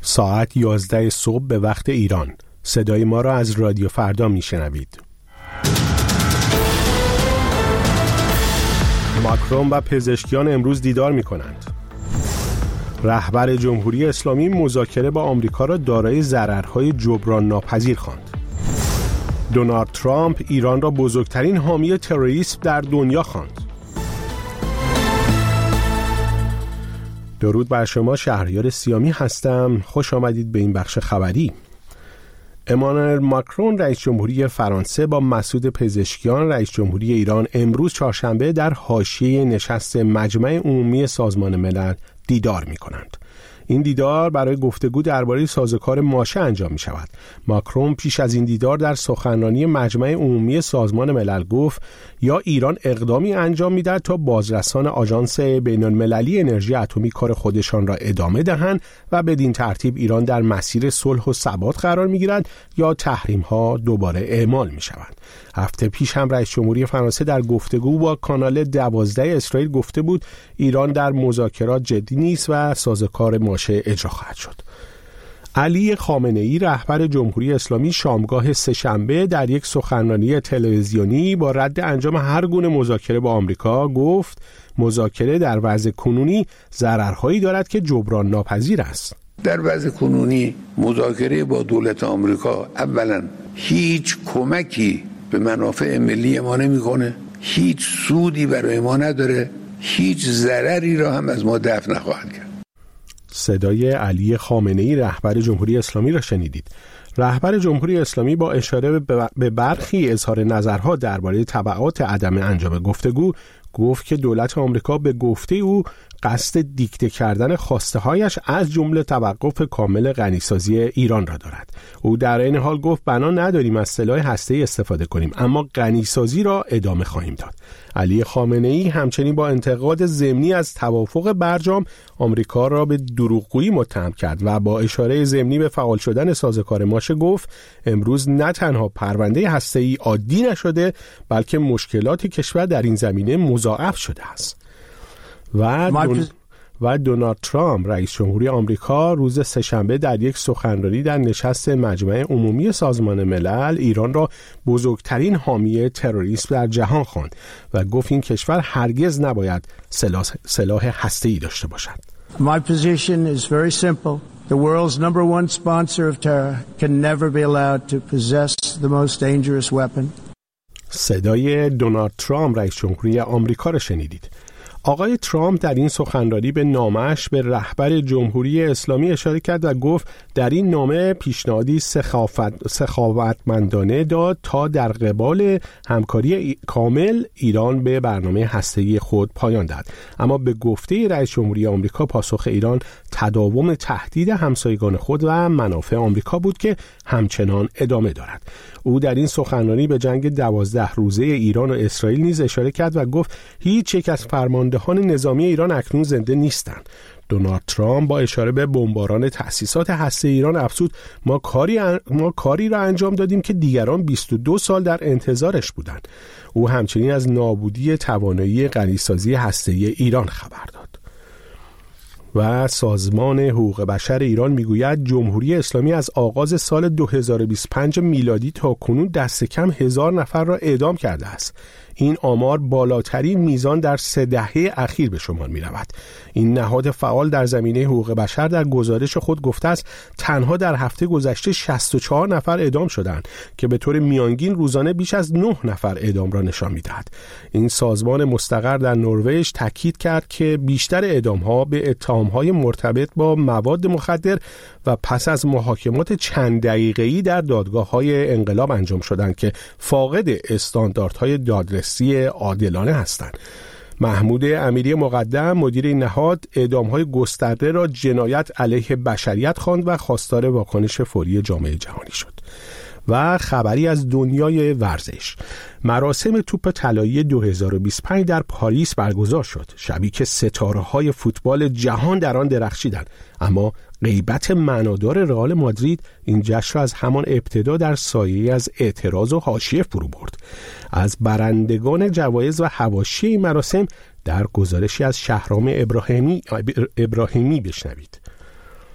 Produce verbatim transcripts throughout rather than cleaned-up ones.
ساعت یازده صبح به وقت ایران. صدای ما را از رادیو فردا میشنوید. ماکرون و پزشکیان امروز دیدار می کنند. رهبر جمهوری اسلامی مذاکره با آمریکا را دارای ضررهای جبران ناپذیر خواند. دونالد ترامپ ایران را بزرگترین حامی تروریسم در دنیا خواند. درود بر شما، شهریار سیامی هستم. خوش آمدید به این بخش خبری. امانوئل ماکرون رئیس جمهوری فرانسه با مسعود پزشکیان رئیس جمهوری ایران امروز چهارشنبه در حاشیه نشست مجمع عمومی سازمان ملل دیدار می کنند. این دیدار برای گفتگو درباره سازوکار ماشه انجام می شود. ماکرون پیش از این دیدار در سخنرانی مجمع عمومی سازمان ملل گفت یا ایران اقدامی انجام می دهد تا بازرسان آژانس بین المللی انرژی اتمی کار خودشان را ادامه دهند و بدین ترتیب ایران در مسیر صلح و ثبات قرار می گیرد یا تحریم ها دوباره اعمال می شود. هفته پیش هم رئیس جمهوری فرانسه در گفتگو با کانال دوازده اسرائیل گفته بود ایران در مذاکرات جدی نیست و سازوکار ماشه اجرا خواهد شد. علی خامنه‌ای رهبر جمهوری اسلامی شامگاه سه‌شنبه در یک سخنرانی تلویزیونی با رد انجام هر گونه مذاکره با آمریکا گفت مذاکره در وضع کنونی ضررهایی دارد که جبران ناپذیر است. در وضع کنونی مذاکره با دولت آمریکا اولا هیچ کمکی به منافع ملی ما نمیکنه، هیچ سودی برای ما نداره، هیچ ضرری را هم از ما دفع نخواهد کرد. صدای علی خامنه‌ای رهبر جمهوری اسلامی را شنیدید. رهبر جمهوری اسلامی با اشاره به برخی اظهار نظرها درباره تبعات عدم انجام گفتگو گفت که دولت آمریکا به گفته او قصد دیکته کردن خواسته‌هایش از جمله توقف کامل غنیسازی ایران را دارد. او در این حال گفت بنا نداریم از سلاح هسته‌ای استفاده کنیم اما غنیسازی را ادامه خواهیم داد. علی خامنه‌ای همچنین با انتقاد ضمنی از توافق برجام آمریکا را به دروغگویی متهم کرد و با اشاره ضمنی به فعال شدن سازوکار ماشه گفت امروز نه تنها پرونده هسته‌ای عادی نشده بلکه مشکلات کشور در این زمینه مضاعف شده است. و دون... و دونالد ترامپ رئیس جمهوری آمریکا روز سه‌شنبه در یک سخنرانی در نشست مجمع عمومی سازمان ملل ایران را بزرگترین حامی تروریسم در جهان خواند و گفت این کشور هرگز نباید سلاح, سلاح هسته‌ای داشته باشد. My position is very simple. The world's number one sponsor of terror can never be allowed to possess the most dangerous weapon. صدای دونالد ترامپ رئیس جمهوری آمریکا را شنیدید. آقای ترامپ در این سخنرانی به نامه‌اش به رهبر جمهوری اسلامی اشاره کرد و گفت در این نامه پیشنهادی سخاوت سخاوتمندانه داد تا در قبال همکاری کامل ایران به برنامه هسته‌ای خود پایان دهد. اما به گفته رئیس جمهوری آمریکا پاسخ ایران تداوم تهدید همسایگان خود و منافع آمریکا بود که همچنان ادامه دارد. او در این سخنرانی به جنگ دوازده روزه ایران و اسرائیل نیز اشاره کرد و گفت هیچ یک از فرماندهان نظامی ایران اکنون زنده نیستند. دونالد ترامپ با اشاره به بمباران تأسیسات هسته ایران افزود ما کاری ان... ما کاری را انجام دادیم که دیگران بیست و دو سال در انتظارش بودند. او همچنین از نابودی توانایی غنیسازی هسته‌ای ایران خبر داد. و سازمان حقوق بشر ایران میگوید جمهوری اسلامی از آغاز سال دو هزار و بیست و پنج میلادی تا کنون دست کم هزار نفر را اعدام کرده است. این آمار بالاترین میزان در سه دهه اخیر به شمار می رود. این نهاد فعال در زمینه حقوق بشر در گزارش خود گفته است تنها در هفته گذشته شصت و چهار نفر اعدام شدند که به طور میانگین روزانه بیش از نه نفر اعدام را نشان می دهد. این سازمان مستقر در نروژ تاکید کرد که بیشتر اعدام‌ها به اتهام‌های مرتبط با مواد مخدر و پس از محاکمات چند دقیقه‌ای در دادگاه‌های انقلاب انجام شدند که فاقد استانداردهای دادرسی عادلانه هستند. محمود امیری مقدم مدیر این نهاد اعدام‌های گسترده را جنایت علیه بشریت خواند و خواستار واکنش فوری جامعه جهانی شد. و خبری از دنیای ورزش. مراسم توپ طلایی دو هزار و بیست و پنج در پاریس برگزار شد. شبی که ستاره‌های فوتبال جهان در آن درخشیدند، اما غیبت معنادار رئال مادرید این جشن را از همان ابتدا در سایه از اعتراض و حاشیه فرو برد. از برندگان جوایز و حواشی این مراسم در گزارشی از شهرام ابراهیمی ابراهیمی بشنوید.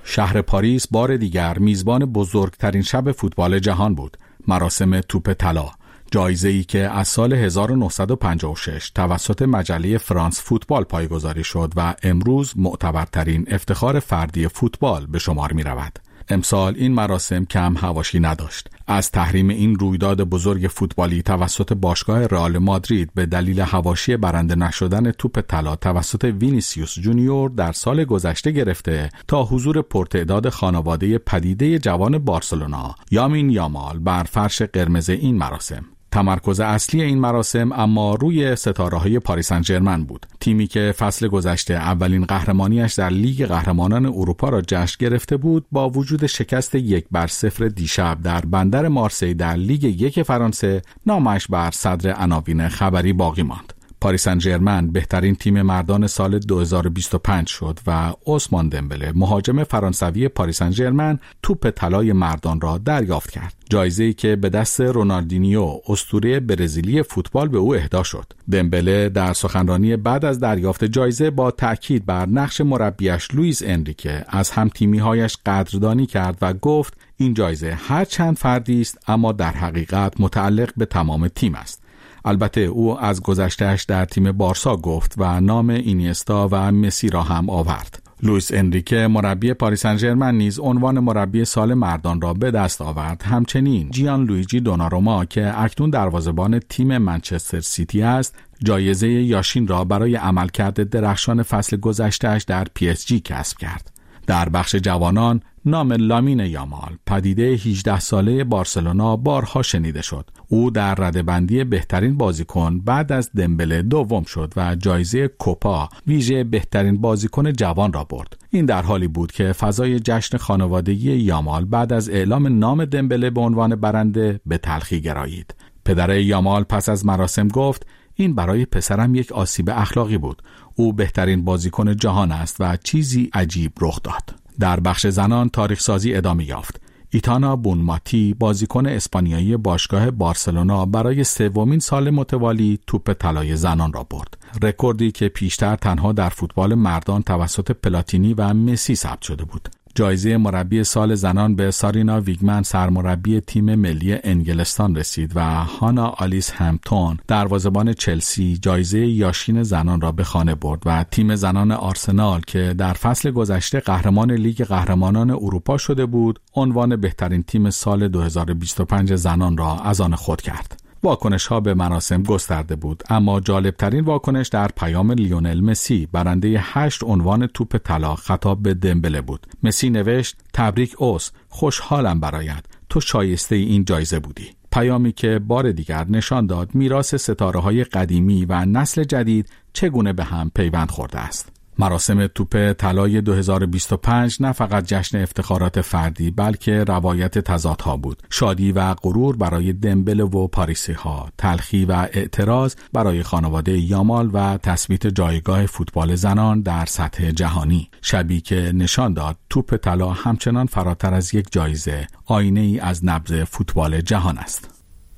شهر پاریس بار دیگر میزبان بزرگترین شب فوتبال جهان بود، مراسم توپ طلا، جایزه‌ای که از سال هزار و نهصد و پنجاه و شش توسط مجله فرانس فوتبال پایگذاری شد و امروز معتبرترین افتخار فردی فوتبال به شمار می‌رود. امسال این مراسم کم حواشی نداشت. از تحریم این رویداد بزرگ فوتبالی توسط باشگاه رئال مادرید به دلیل حواشی برنده نشدن توپ طلا توسط وینیسیوس جونیور در سال گذشته گرفته تا حضور پرتعداد خانواده پدیده جوان بارسلونا یامین یامال بر فرش قرمز این مراسم. تمرکز اصلی این مراسم اما روی ستاره‌های پاریس سن ژرمن بود، تیمی که فصل گذشته اولین قهرمانیش در لیگ قهرمانان اروپا را جشن گرفته بود، با وجود شکست یک بر صفر دیشب در بندر مارسی در لیگ یک فرانسه، نامش بر صدر عناوین خبری باقی ماند. پاریس سن ژرمن بهترین تیم مردان سال دو هزار و بیست و پنج شد و عثمان دمبله مهاجم فرانسوی پاریس سن ژرمن توپ طلای مردان را دریافت کرد، جایزه‌ای که به دست رونالدینیو اسطوره برزیلی فوتبال به او اهدا شد. دمبله در سخنرانی بعد از دریافت جایزه با تأکید بر نقش مربیش لوئیس انریکه از هم تیمی‌هایش قدردانی کرد و گفت این جایزه هر چند فردی است اما در حقیقت متعلق به تمام تیم است. البته او از گذشته‌اش در تیم بارسا گفت و نام اینیستا و مسی را هم آورد. لوئیس انریکه مربی پاریس سن ژرمن نیز عنوان مربی سال مردان را به دست آورد. همچنین جیان لویجی دوناروما که اکنون دروازه‌بان تیم منچستر سیتی است، جایزه یاشین را برای عملکرد درخشان فصل گذشته‌اش در پی اس جی کسب کرد. در بخش جوانان نام لامین یامال پدیده هجده ساله بارسلونا بارها شنیده شد. او در رده‌بندی بهترین بازیکن بعد از دمبله دوم شد و جایزه کوپا ویژه بهترین بازیکن جوان را برد. این در حالی بود که فضای جشن خانوادگی یامال بعد از اعلام نام دمبله به عنوان برنده به تلخی گرایید. پدر یامال پس از مراسم گفت این برای پسرم یک آسیب اخلاقی بود. او بهترین بازیکن جهان است و چیزی عجیب رخ داد. در بخش زنان تاریخ سازی ادامه یافت. ایتانا بونماتی بازیکن اسپانیایی باشگاه بارسلونا برای سومین سال متوالی توپ طلای زنان را برد. رکوردی که پیشتر تنها در فوتبال مردان توسط پلاتینی و مسی ثبت شده بود. جایزه مربی سال زنان به سارینا ویگمن سرمربی تیم ملی انگلستان رسید و هانا آلیس همپتون دروازه‌بان چلسی جایزه یاشین زنان را به خانه برد و تیم زنان آرسنال که در فصل گذشته قهرمان لیگ قهرمانان اروپا شده بود، عنوان بهترین تیم سال دو هزار و بیست و پنج زنان را از آن خود کرد. واکنش ها به مراسم گسترده بود، اما جالبترین واکنش در پیام لیونل مسی برنده هشت عنوان توپ طلا خطاب به دمبله بود. مسی نوشت: تبریک اوس، خوشحالم برایت، تو شایسته این جایزه بودی. پیامی که بار دیگر نشان داد میراث ستاره‌های قدیمی و نسل جدید چگونه به هم پیوند خورده است. مراسم توپ طلای دو هزار و بیست و پنج نه فقط جشن افتخارات فردی بلکه روایت تضادها بود. شادی و غرور برای دمبله و پاریسی ها، تلخی و اعتراض برای خانواده یامال و تثبیت جایگاه فوتبال زنان در سطح جهانی. شبی که نشان داد توپ طلا همچنان فراتر از یک جایزه، آینه ای از نبض فوتبال جهان است.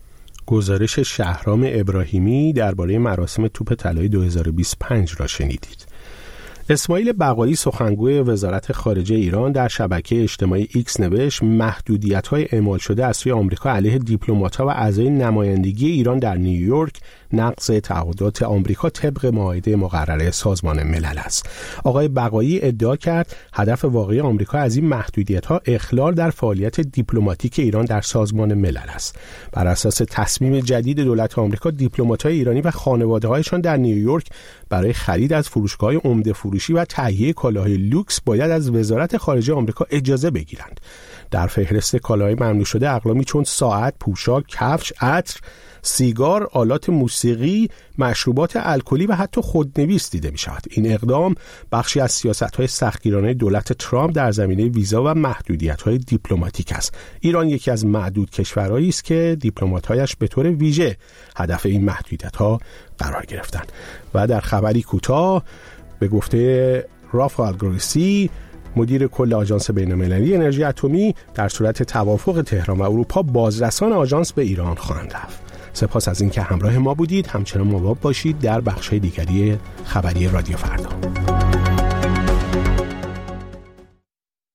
گزارش شهرام ابراهیمی درباره مراسم توپ طلای دو هزار و بیست و پنج را شنیدید. اسماعیل بقایی سخنگوی وزارت خارجه ایران در شبکه اجتماعی ایکس نوشت محدودیت‌های اعمال شده از سوی آمریکا علیه دیپلمات‌ها و اعضای نمایندگی ایران در نیویورک نقض تعهدات آمریکا طبق معاهده مقرره سازمان ملل است. آقای بقایی ادعا کرد هدف واقعی آمریکا از این محدودیت‌ها اخلال در فعالیت دیپلماتیک ایران در سازمان ملل است. بر اساس تصمیم جدید دولت آمریکا، دیپلمات‌های ایرانی و خانواده‌هایشان در نیویورک برای خرید از فروشگاه‌های عمده فروشی و تهیه کالاهای لوکس باید از وزارت خارجه آمریکا اجازه بگیرند. در فهرست کالاهای ممنوع شده اقلامی چون ساعت، پوشاک، کفش، عطر، سیگار، آلات موسیقی، مشروبات الکلی و حتی خودنویس دیده می شود. این اقدام بخشی از سیاست‌های سختگیرانه دولت ترامپ در زمینه ویزا و محدودیت‌های دیپلماتیک است. ایران یکی از معدود کشورهایی است که دیپلمات‌هایش به طور ویژه هدف این محدودیت‌ها قرار گرفتند. و در خبری کوتاه به گفته رافائل گروسی، مدیر کل آژانس بین‌المللی انرژی اتمی، در صورت توافق تهران و اروپا بازرسان آژانس به ایران خواهند رفت. سپاس از اینکه همراه ما بودید. همچنان مواظب باشید در بخش‌های دیگری خبری رادیو فردا.